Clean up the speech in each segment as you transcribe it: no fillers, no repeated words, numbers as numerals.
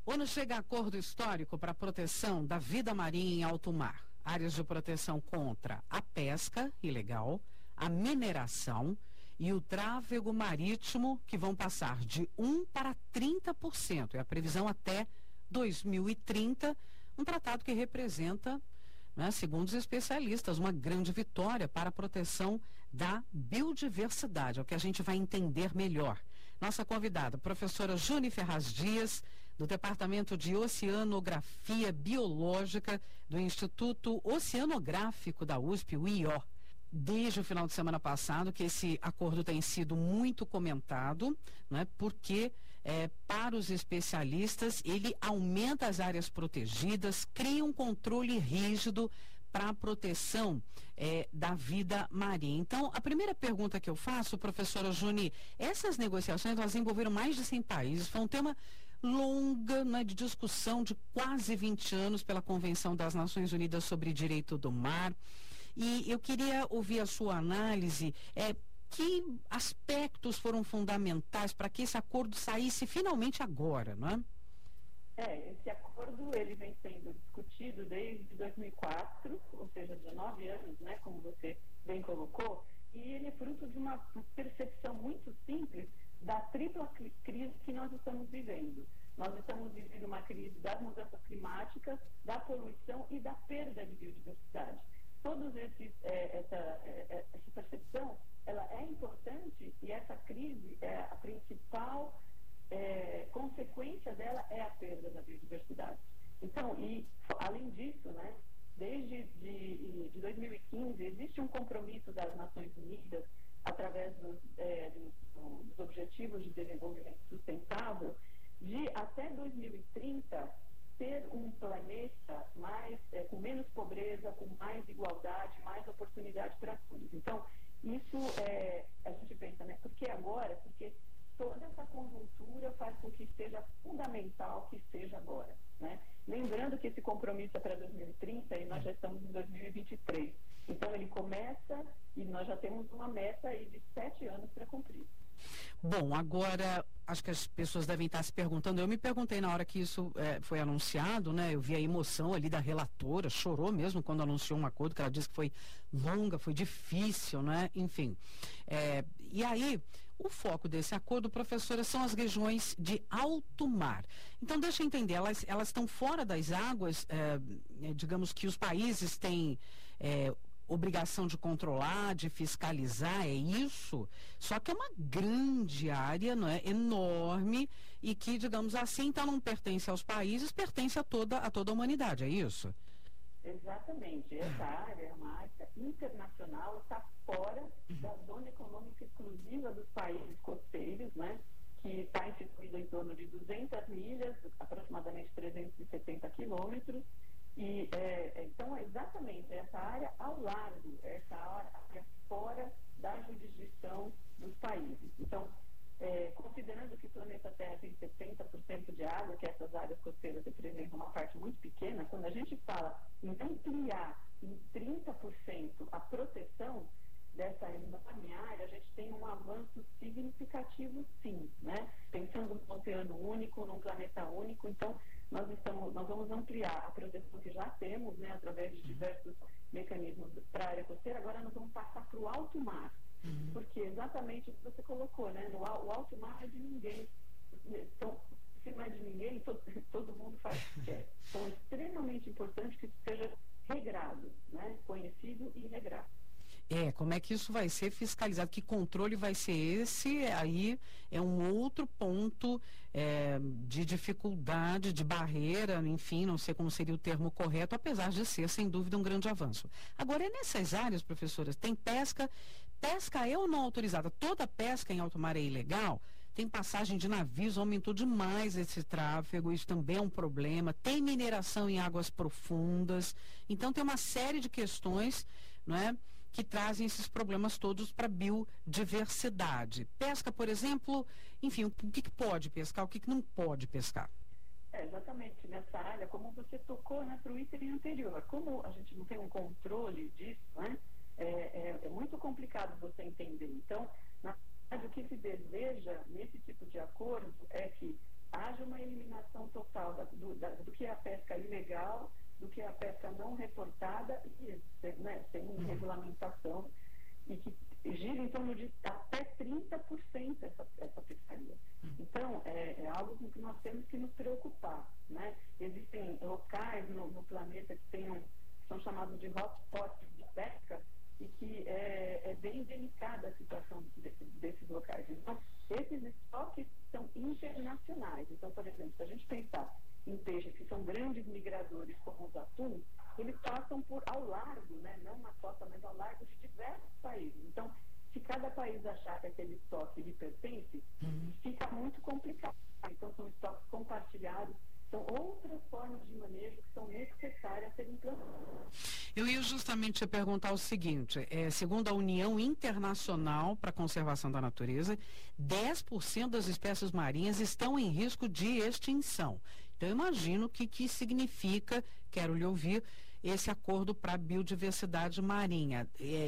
ONU chega a acordo histórico para a proteção da vida marinha em alto mar. Áreas de proteção contra a pesca ilegal, a mineração e o tráfego marítimo, que vão passar de 1% para 30%. É a previsão até 2030, um tratado que representa, segundo os especialistas, uma grande vitória para a proteção da biodiversidade. É o que a gente vai entender melhor. Nossa convidada, professora Juni Ferraz Dias, do Departamento de Oceanografia Biológica do Instituto Oceanográfico da USP, o IO. Desde o final de semana passado que esse acordo tem sido muito comentado, porque para os especialistas ele aumenta as áreas protegidas, cria um controle rígido para a proteção da vida marinha. Então, a primeira pergunta que eu faço, professora Juni, essas negociações elas envolveram mais de 100 países, foi um tema longa, de discussão de quase 20 anos pela Convenção das Nações Unidas sobre Direito do Mar. E eu queria ouvir a sua análise, que aspectos foram fundamentais para que esse acordo saísse finalmente agora, não é? Esse acordo ele vem sendo discutido desde 2004, ou seja, 19 anos, como você bem colocou, e ele é fruto de uma percepção muito simples da tripla crise que nós estamos vivendo. Nós estamos vivendo uma crise das mudanças climáticas, da poluição e da perda de biodiversidade. Todos essa percepção, ela é importante e essa crise, a principal consequência dela é a perda da biodiversidade. Então, e além disso, desde de 2015, existe um compromisso das Nações Unidas, através dos Objetivos de Desenvolvimento Sustentável, de até 2030 ter um planeta com menos pobreza, com mais igualdade, mais oportunidade para todos. Então, isso a gente pensa, por que agora? Porque toda essa conjuntura faz com que seja fundamental que seja agora. Lembrando que esse compromisso é para 2030 e nós já estamos em 2023. Então, ele começa e nós já temos uma meta aí de 7 anos para cumprir. Bom, agora, acho que as pessoas devem estar se perguntando, eu me perguntei na hora que isso foi anunciado, eu vi a emoção ali da relatora, chorou mesmo quando anunciou um acordo, que ela disse que foi longa, foi difícil, enfim. E aí, o foco desse acordo, professora, são as regiões de alto mar. Então, deixa eu entender, elas estão fora das águas, digamos que os países têm obrigação de controlar, de fiscalizar, é isso? Só que é uma grande área, enorme, e que, digamos assim, então não pertence aos países, pertence a toda a humanidade, é isso? Exatamente. Essa área é uma área internacional, está fora da zona econômica exclusiva dos países costeiros, que está instituída em torno de 200 milhas, aproximadamente 370 quilômetros. E, então, exatamente, essa área ao largo, essa área fora da jurisdição dos países. Então, considerando que o planeta Terra tem 70% de água, que essas áreas costeiras representam uma parte muito pequena, quando a gente fala em ampliar em 30% a proteção dessa enorme área, a gente tem um avanço significativo, sim, pensando num oceano único, num planeta único. Então, nós vamos ampliar a proteção que já temos, através de diversos mecanismos para a área costeira. Agora nós vamos passar para o alto mar, porque exatamente o que você colocou, o alto mar é de ninguém. Então, se não é de ninguém, todo mundo faz o que quer. Então, é extremamente importante que isso seja regrado, conhecido e regrado. Como é que isso vai ser fiscalizado? Que controle vai ser esse? Aí é um outro ponto de dificuldade, de barreira, enfim, não sei como seria o termo correto, apesar de ser, sem dúvida, um grande avanço. Agora, nessas áreas, professoras, tem pesca é ou não autorizada? Toda pesca em alto mar é ilegal? Tem passagem de navios, aumentou demais esse tráfego, isso também é um problema. Tem mineração em águas profundas. Então, tem uma série de questões, que trazem esses problemas todos para a biodiversidade. Pesca, por exemplo, enfim, o que pode pescar, o que não pode pescar? Exatamente, nessa área, como você tocou para o item anterior, como a gente não tem um controle disso, é muito complicado você entender. Então, na verdade, o que se deseja nesse tipo de acordo é que haja uma eliminação total do que é a pesca ilegal, do que é a pesca não reportada, e, né, sem regulamentação, e que gira em torno de até 30% essa pescaria. Então, é algo com que nós temos que nos preocupar, né? Existem locais no planeta que são chamados de hotspots de pesca, e que é bem delicada a situação desses locais. Então, esses estoques são internacionais. Então, por exemplo, se a gente pensar em peixes que são grandes migradores, como os atuns, eles passam ao largo, né? Não na costa, mas ao largo de diversos países. Então, se cada país achar que aquele estoque lhe pertence, fica muito complicado. Então, são estoques compartilhados. São outras formas de manejo que são necessárias a serem implantadas. Eu ia justamente te perguntar o seguinte, segundo a União Internacional para a Conservação da Natureza, 10% das espécies marinhas estão em risco de extinção. Então, eu imagino que significa, quero lhe ouvir, esse acordo para a biodiversidade marinha.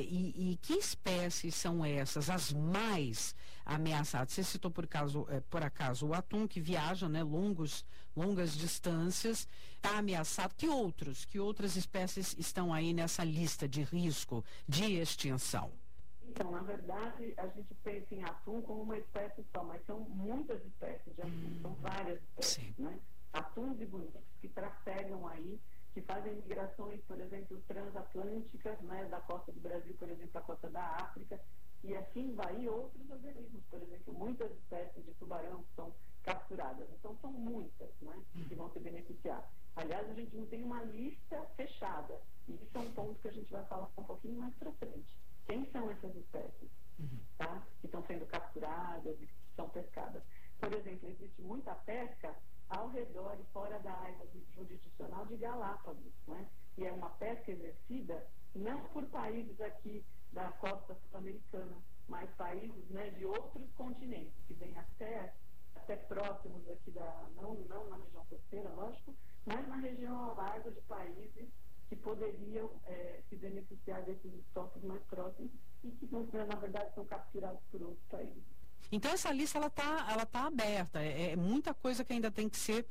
E que espécies são essas, as mais ameaçadas? Você citou, por acaso, o atum, que viaja, né, longas distâncias, está ameaçado. Que outras espécies estão aí nessa lista de risco de extinção? Então, na verdade, a gente pensa em atum como uma espécie só, mas são muitas espécies de atum, são várias espécies, né? Atuns e bonitos que trafegam aí, que fazem migrações, por exemplo, transatlânticas, né, da costa do Brasil, por exemplo, à costa da África, e assim vai, e outros organismos, por exemplo, muitas espécies de tubarão que são capturadas. Então, são muitas, né, que vão se beneficiar. Aliás, a gente não tem uma lista fechada, e isso é um ponto que a gente vai falar um pouquinho mais para frente. Quem são essas espécies, tá, que estão sendo capturadas e que são pescadas? Por exemplo, existe muita pesca ao redor e fora da área jurisdicional de Galápagos, né? E é uma pesca exercida não por países aqui da costa sul-americana, mas países, né, de outros continentes, que vêm até próximos aqui não na região costeira, lógico, mas na região ao largo de países que poderiam se beneficiar desses estoques mais próximos e que, na verdade, são capturados por outros países. Então, essa lista ela tá aberta, é muita coisa que ainda tem que ser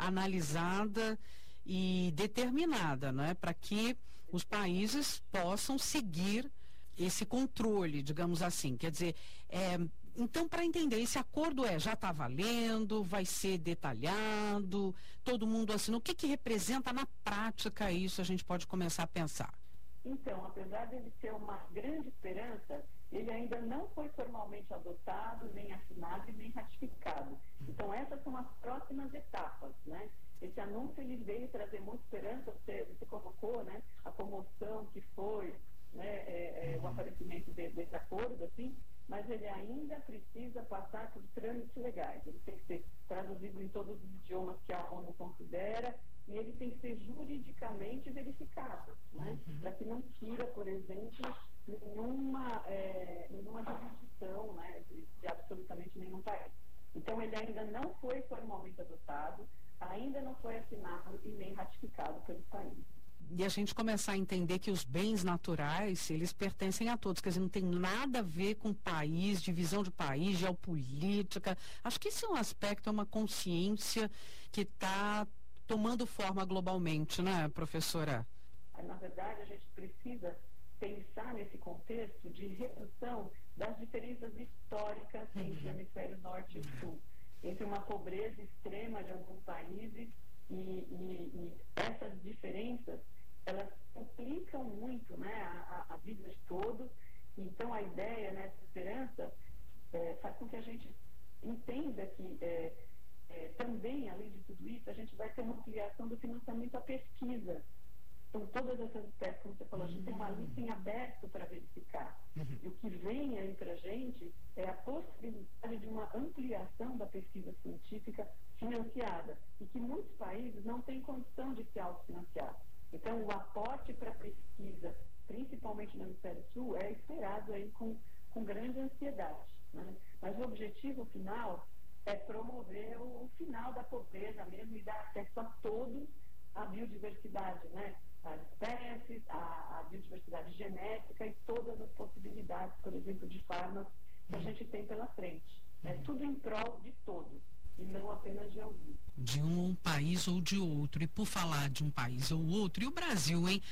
analisada e determinada, né, para que os países possam seguir esse controle, digamos assim. Quer dizer, então, para entender, esse acordo já está valendo, vai ser detalhado, todo mundo assinou. O que representa na prática isso? A gente pode começar a pensar. Então, apesar de ele ser uma grande esperança, ele ainda não foi formalmente adotado, nem assinado e nem ratificado. Então, essas são as próximas etapas, né? Esse anúncio ele veio trazer muita esperança, você colocou, né, a comoção que foi, né, o aparecimento desse acordo, assim, mas ele ainda precisa passar por trâmites legais. Ele tem que ser traduzido em todos os idiomas que a ONU considera, e ele tem que ser juridicamente verificado, né? Para que não tira, por exemplo, nenhuma jurisdição, né, de absolutamente nenhum país. Então, ele ainda não foi formalmente adotado, ainda não foi assinado e nem ratificado pelos países. E a gente começar a entender que os bens naturais, eles pertencem a todos, quer dizer, não tem nada a ver com país, divisão de país, geopolítica. Acho que esse é um aspecto, é uma consciência que está tomando forma globalmente, né, professora? Na verdade, a gente precisa pensar nesse contexto de redução das diferenças históricas entre o hemisfério norte e o sul, entre uma pobreza extrema de alguns países e essas diferenças, elas complicam muito, né, a vida de todos. Então, a ideia, né, essa esperança faz com que a gente entenda que também, além de tudo isso, a gente vai ter uma ampliação do financiamento à pesquisa. Então, todas essas espécies, como você falou, a gente tem uma lista em aberto para verificar. E o que vem aí para a gente é a possibilidade de uma ampliação da pesquisa científica financiada, e que muitos países não têm condição de se autofinanciar. Então, o aporte para a pesquisa, principalmente no Hemisfério Sul, é esperado aí com grande ansiedade, né? Mas o objetivo final é promover o final da pobreza mesmo e dar acesso a todos à biodiversidade, né? As espécies, a biodiversidade genética e todas as possibilidades, por exemplo, de fármacos que a gente tem pela frente. É tudo em prol de todos. e não apenas de alguns. De um país ou de outro. E por falar de um país ou outro, e o Brasil, hein?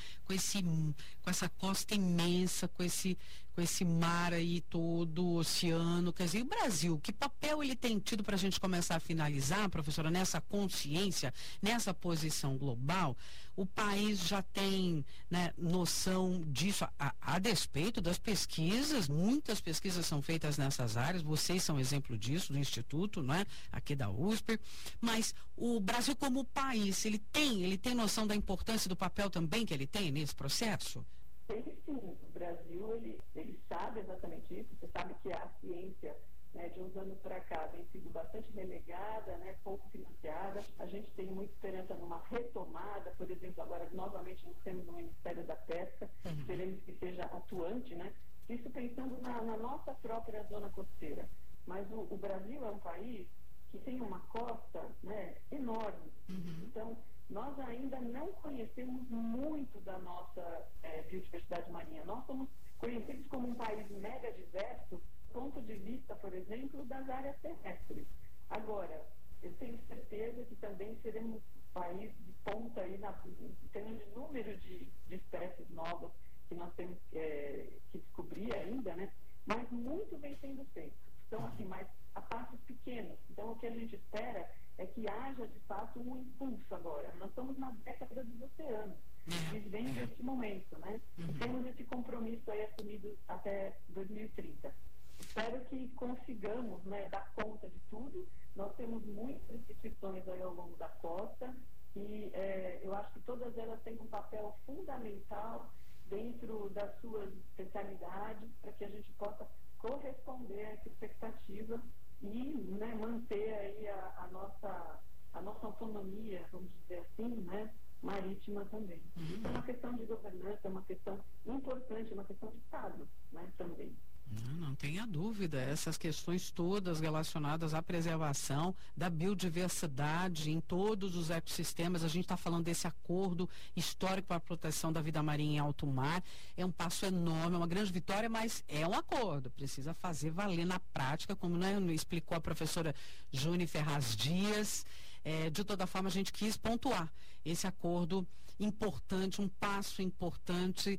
Com essa costa imensa, com esse mar aí todo, oceano, quer dizer, e o Brasil, que papel ele tem tido para a gente começar a finalizar, professora, nessa consciência, nessa posição global? O país já tem, né, noção disso a despeito das pesquisas, muitas pesquisas são feitas nessas áreas, vocês são exemplo disso, do Instituto, né, aqui da USP, mas o Brasil como país, ele tem noção da importância do papel também que ele tem nesse processo? Tem sim, o Brasil, ele sabe exatamente isso, você sabe que a ciência, né, de uns anos para cá tem sido bastante relegada, né, pouco financiada. A gente tem muita esperança numa retomada, por exemplo, agora novamente nós temos o Ministério da Pesca, esperemos que seja atuante, né, isso pensando na nossa própria zona costeira. Mas o Brasil é um país que tem uma costa, né, enorme. Então, nós ainda não conhecemos muito da nossa biodiversidade marinha. Nós somos conhecidos como um país mega diverso, do ponto de vista, por exemplo, das áreas terrestres. Agora, eu tenho certeza que também seremos um país de ponta aí em termos de número de espécies novas que nós temos que descobrir ainda, né? Mas muito vem sendo feito. Então, assim, mas a passos pequenos. Então, o que a gente espera é que haja, de fato, um impulso agora. Nós estamos na década dos oceanos, vivendo esse momento, né? E temos esse compromisso aí assumido até 2030. Espero que consigamos, né, dar conta de tudo. Nós temos muitas instituições aí ao longo da costa e eu acho que todas elas têm um papel fundamental dentro das suas especialidades para que a gente possa corresponder a essa expectativa e, né, manter aí a nossa autonomia, vamos dizer assim, né, marítima também. Isso é uma questão de governança, é uma questão importante, é uma questão de Estado, né, também. Não tenha dúvida, essas questões todas relacionadas à preservação da biodiversidade em todos os ecossistemas, a gente está falando desse acordo histórico para a proteção da vida marinha em alto mar, é um passo enorme, é uma grande vitória, mas é um acordo, precisa fazer valer na prática, como, né, explicou a professora Júnior Ferraz Dias. De toda forma, a gente quis pontuar esse acordo importante, um passo importante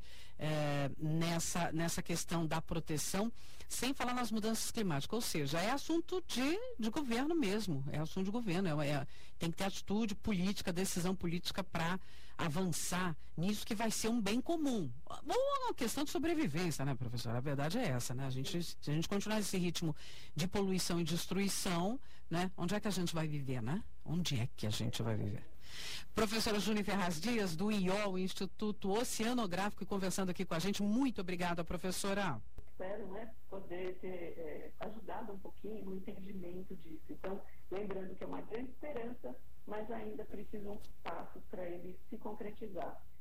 nessa questão da proteção, sem falar nas mudanças climáticas, ou seja, é assunto de governo mesmo, é assunto de governo, tem que ter atitude política, decisão política para avançar nisso que vai ser um bem comum. Ou uma questão de sobrevivência, né, professora? A verdade é essa, né? Se a gente continuar esse ritmo de poluição e destruição, né? Onde é que a gente vai viver, né? Onde é que a gente vai viver? Professora Júnior Ferraz Dias, do IOL, Instituto Oceanográfico, conversando aqui com a gente. Muito obrigada, professora. Espero, né, poder ter ajudado um pouquinho no entendimento disso. Então, lembrando que é uma grande esperança, mas ainda precisam passos para ele se concretizar.